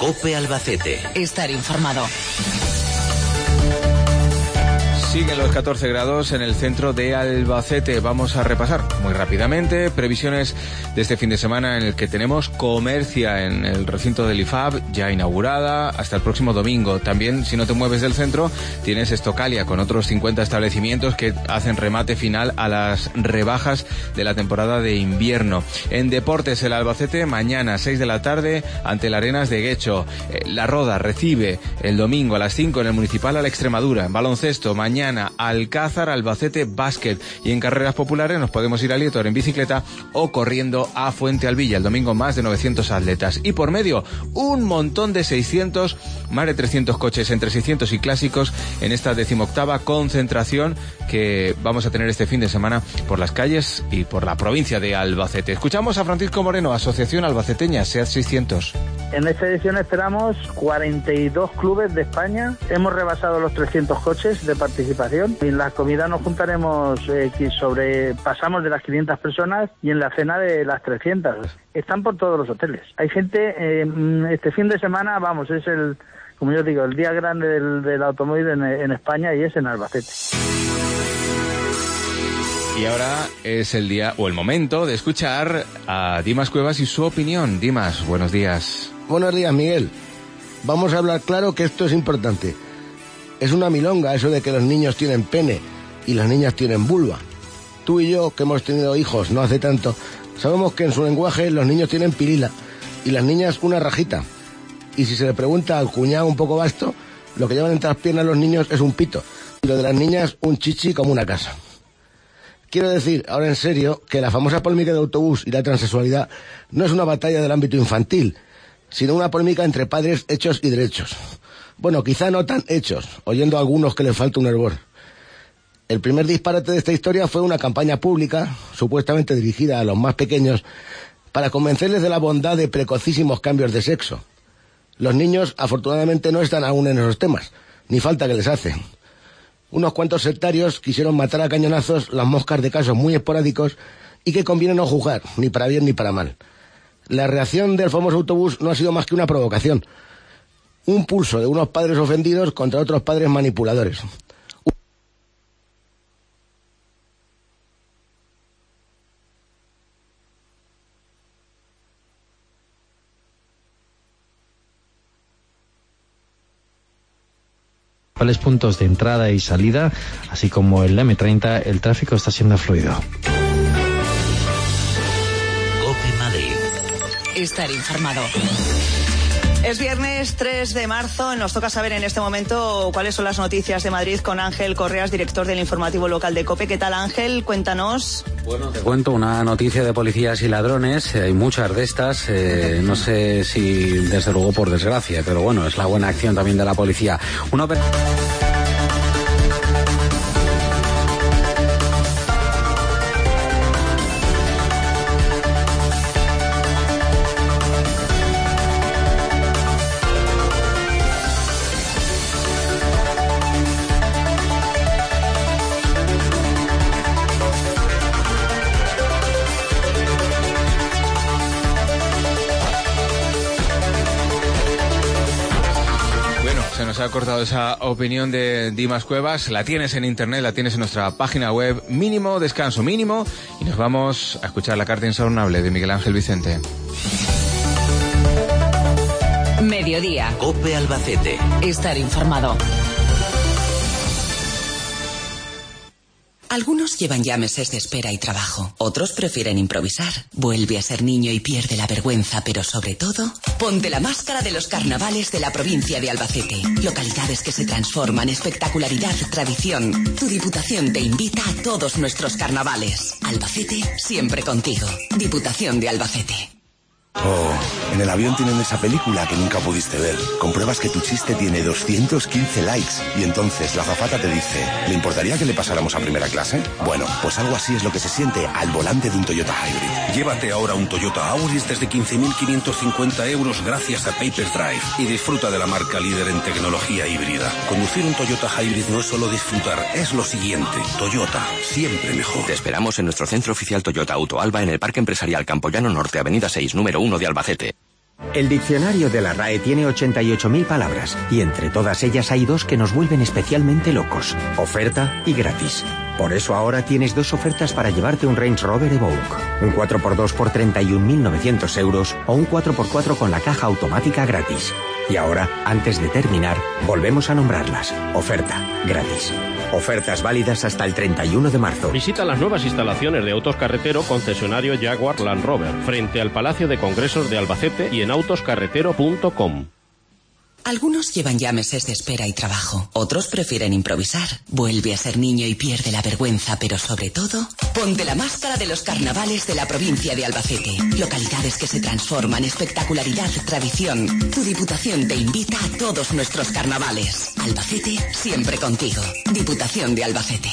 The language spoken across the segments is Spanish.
COPE Albacete. Estar informado. Siguen los 14 grados en el centro de Albacete. Vamos a repasar muy rápidamente previsiones de este fin de semana en el que tenemos Comercia en el recinto del IFAB, ya inaugurada, hasta el próximo domingo. También, si no te mueves del centro, tienes Estocalia con otros 50 establecimientos que hacen remate final a las rebajas de la temporada de invierno. En deportes, el Albacete, mañana 6 de la tarde, ante el Arenas de Guecho. La Roda recibe el domingo a las 5 en el Municipal a la Extremadura. En baloncesto, mañana Alcázar, Albacete, básquet. Y en carreras populares nos podemos ir a Lietor en bicicleta o corriendo a Fuente Alvilla. El domingo más de 900 atletas. Y por medio, un montón de 600, más de 300 coches entre 600 y clásicos en esta 18ª concentración que vamos a tener este fin de semana por las calles y por la provincia de Albacete. Escuchamos a Francisco Moreno, Asociación Albaceteña, SEAT 600. En esta edición esperamos 42 clubes de España. Hemos rebasado los 300 coches de participación. Y en la comida nos juntaremos, pasamos de las 500 personas y en la cena de las 300. Están por todos los hoteles. Hay gente, este fin de semana, vamos, es como yo digo, el día grande del automóvil en España y es en Albacete. Y ahora es el día o el momento de escuchar a Dimas Cuevas y su opinión. Dimas, buenos días. Buenos días, Miguel. Vamos a hablar claro que esto es importante. Es una milonga eso de que los niños tienen pene y las niñas tienen vulva. Tú y yo, que hemos tenido hijos no hace tanto, sabemos que en su lenguaje los niños tienen pilila y las niñas una rajita. Y si se le pregunta al cuñado un poco vasto, lo que llevan entre las piernas los niños es un pito y lo de las niñas un chichi como una casa. Quiero decir, ahora en serio, que la famosa polémica de autobús y la transexualidad no es una batalla del ámbito infantil, sino una polémica entre padres hechos y derechos. Bueno, quizá no tan hechos, oyendo a algunos que les falta un hervor. El primer disparate de esta historia fue una campaña pública, supuestamente dirigida a los más pequeños, para convencerles de la bondad de precocísimos cambios de sexo. Los niños, afortunadamente, no están aún en esos temas, ni falta que les hace. Unos cuantos sectarios quisieron matar a cañonazos las moscas de casos muy esporádicos y que conviene no juzgar, ni para bien ni para mal. La reacción del famoso autobús no ha sido más que una provocación. Un pulso de unos padres ofendidos contra otros padres manipuladores. Principales puntos de entrada y salida, así como el M30, el tráfico está siendo fluido. COPE Madrid. Estar informado. Es viernes 3 de marzo, nos toca saber en este momento cuáles son las noticias de Madrid con Ángel Correas, director del informativo local de COPE. ¿Qué tal, Ángel? Cuéntanos. Bueno, te cuento una noticia de policías y ladrones, hay muchas de estas, no sé si desde luego por desgracia, pero bueno, es la buena acción también de la policía. Se ha cortado esa opinión de Dimas Cuevas, la tienes en internet, la tienes en nuestra página web. Mínimo descanso, mínimo, y nos vamos a escuchar la carta insobornable de Miguel Ángel Vicente. Mediodía. COPE Albacete. Estar informado. Algunos llevan ya meses de espera y trabajo. Otros prefieren improvisar. Vuelve a ser niño y pierde la vergüenza, pero sobre todo, ponte la máscara de los carnavales de la provincia de Albacete. Localidades que se transforman, espectacularidad, tradición. Tu Diputación te invita a todos nuestros carnavales. Albacete, siempre contigo. Diputación de Albacete. Oh, en el avión tienen esa película que nunca pudiste ver. Compruebas que tu chiste tiene 215 likes y entonces la azafata te dice: ¿le importaría que le pasáramos a primera clase? Bueno, pues algo así es lo que se siente al volante de un Toyota Hybrid. Llévate ahora un Toyota Auris desde 15.550 euros gracias a Paper Drive y disfruta de la marca líder en tecnología híbrida. Conducir un Toyota Hybrid no es solo disfrutar, es lo siguiente. Toyota, siempre mejor. Te esperamos en nuestro centro oficial Toyota Auto Alba en el Parque Empresarial Campoyano Norte, Avenida 6, número 1 de Albacete. El diccionario de la RAE tiene 88.000 palabras y entre todas ellas hay dos que nos vuelven especialmente locos: oferta y gratis. Por eso ahora tienes dos ofertas para llevarte un Range Rover Evoque. Un 4x2 por 31.900 euros o un 4x4 con la caja automática gratis. Y ahora, antes de terminar, volvemos a nombrarlas. Oferta, gratis. Ofertas válidas hasta el 31 de marzo. Visita las nuevas instalaciones de Autos Carretero, concesionario Jaguar Land Rover, frente al Palacio de Congresos de Albacete y en autoscarretero.com. Algunos llevan ya meses de espera y trabajo. Otros prefieren improvisar. Vuelve a ser niño y pierde la vergüenza, pero sobre todo, ponte la máscara de los carnavales de la provincia de Albacete. Localidades que se transforman, espectacularidad, tradición. Tu Diputación te invita a todos nuestros carnavales. Albacete, siempre contigo. Diputación de Albacete.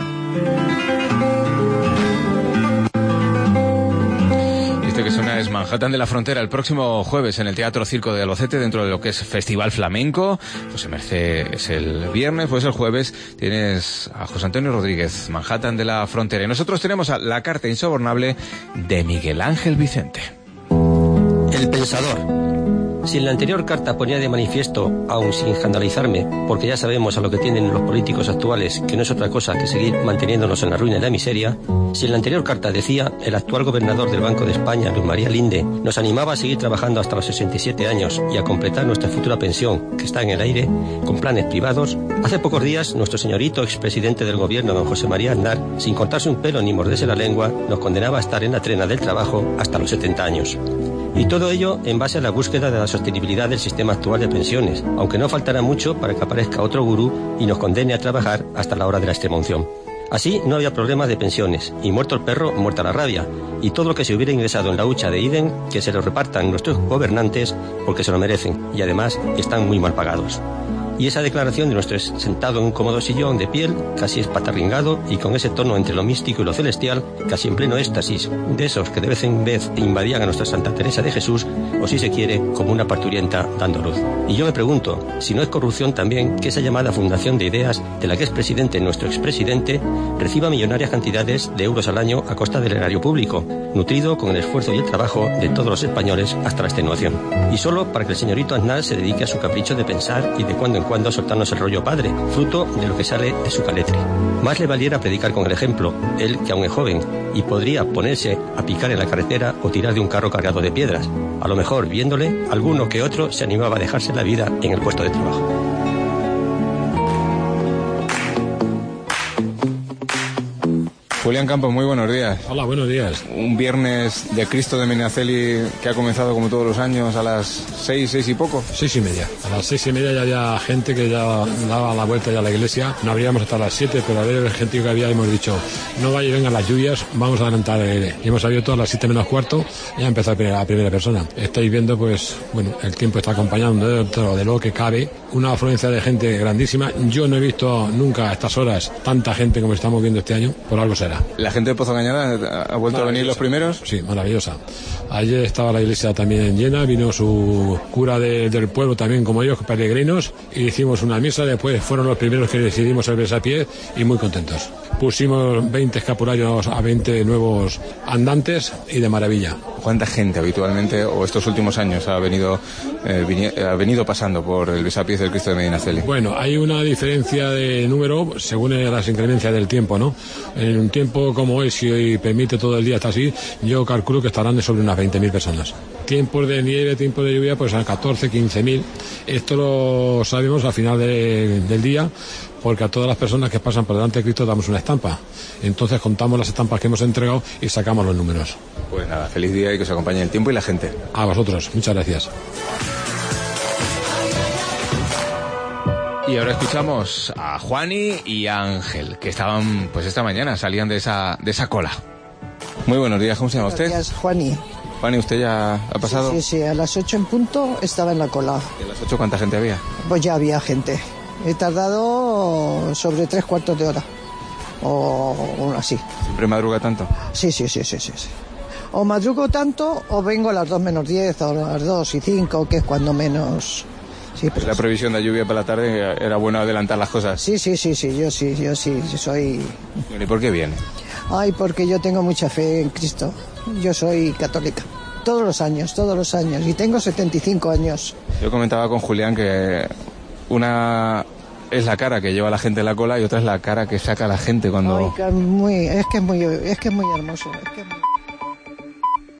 Que suena es Manhattan de la Frontera el próximo jueves en el Teatro Circo de Albacete, dentro de lo que es Festival Flamenco. José Mercé es el viernes, pues el jueves tienes a José Antonio Rodríguez, Manhattan de la Frontera. Y nosotros tenemos la carta insobornable de Miguel Ángel Vicente. El Pensador. Si en la anterior carta ponía de manifiesto, aun sin escandalizarme, porque ya sabemos a lo que tienden los políticos actuales, que no es otra cosa que seguir manteniéndonos en la ruina y la miseria, si en la anterior carta decía el actual gobernador del Banco de España, Luis María Linde, nos animaba a seguir trabajando hasta los 67 años y a completar nuestra futura pensión, que está en el aire, con planes privados, hace pocos días nuestro señorito expresidente del gobierno, don José María Aznar, sin cortarse un pelo ni morderse la lengua, nos condenaba a estar en la trena del trabajo hasta los 70 años. Y todo ello en base a la búsqueda de la sostenibilidad del sistema actual de pensiones, aunque no faltará mucho para que aparezca otro gurú y nos condene a trabajar hasta la hora de la extremaunción. Así no había problemas de pensiones, y muerto el perro, muerta la rabia, y todo lo que se hubiera ingresado en la hucha de Iden, que se lo repartan nuestros gobernantes porque se lo merecen, y además están muy mal pagados. Y esa declaración de nuestro sentado en un cómodo sillón de piel, casi espatarringado y con ese tono entre lo místico y lo celestial, casi en pleno éxtasis, de esos que de vez en vez invadían a nuestra Santa Teresa de Jesús, o si se quiere, como una parturienta dando luz. Y yo me pregunto, si no es corrupción también que esa llamada fundación de ideas, de la que es presidente nuestro expresidente, reciba millonarias cantidades de euros al año a costa del erario público, nutrido con el esfuerzo y el trabajo de todos los españoles hasta la extenuación. Y solo para que el señorito Aznar se dedique a su capricho de pensar y de cuando en cuando soltarnos el rollo padre, fruto de lo que sale de su caletre. Más le valiera predicar con el ejemplo, él que aún es joven, y podría ponerse a picar en la carretera o tirar de un carro cargado de piedras. A lo mejor, viéndole, alguno que otro se animaba a dejarse la vida en el puesto de trabajo. Julián Campos, muy buenos días. Hola, buenos días. Un viernes de Cristo de Medinaceli que ha comenzado como todos los años a las 6 y poco. 6:30. A las 6:30 ya había gente que ya daba la vuelta ya a la iglesia. No habríamos hasta las 7, pero a ver el gentío que había hemos dicho, no vaya y vengan las lluvias, vamos a adelantar. Y hemos abierto a las 7 menos cuarto y ya empezó la primera persona. Estáis viendo, pues, bueno, el tiempo está acompañando dentro de lo que cabe. Una afluencia de gente grandísima. Yo no he visto nunca a estas horas tanta gente como estamos viendo este año, por algo será. ¿La gente de Pozo Cañada ha vuelto a venir los primeros? Sí, maravillosa. Ayer estaba la iglesia también llena, vino su cura del pueblo también como ellos, peregrinos, y hicimos una misa. Después fueron los primeros que decidimos el besapiés y muy contentos. Pusimos 20 escapularios a 20 nuevos andantes y de maravilla. ¿Cuánta gente habitualmente o estos últimos años ha venido pasando por el besapiés del Cristo de Medinaceli? Bueno, hay una diferencia de número según las inclemencias del tiempo, ¿no? En un tiempo como hoy, si hoy permite todo el día está así, yo calculo que estarán de sobre unas 20.000 personas. Tiempos de nieve, tiempos de lluvia, pues a 14, 15.000. Esto lo sabemos al final del día, porque a todas las personas que pasan por delante de Cristo damos una estampa. Entonces contamos las estampas que hemos entregado y sacamos los números. Pues nada, feliz día y que os acompañe el tiempo y la gente. A vosotros, muchas gracias. Y ahora escuchamos a Juani y a Ángel, que estaban, pues esta mañana, salían de esa cola. Muy buenos días, ¿cómo se llama usted? Buenos días, Juani. Juani, ¿usted ya ha pasado? Sí, a las 8 en punto estaba en la cola. ¿Y a las 8 cuánta gente había? Pues ya había gente. He tardado sobre 3/4 de hora, o así. ¿Siempre madruga tanto? Sí. O madrugo tanto, o vengo a las 2 menos 10, o a las 2 y 5, que es cuando menos... Sí, pues la previsión de lluvia para la tarde, era bueno adelantar las cosas. Sí, yo soy... ¿Y por qué viene? Ay, porque yo tengo mucha fe en Cristo. Yo soy católica. todos los años, y tengo 75 años. Yo comentaba con Julián que una es la cara que lleva la gente en la cola y otra es la cara que saca la gente cuando... Ay, es que es muy hermoso, es que es muy...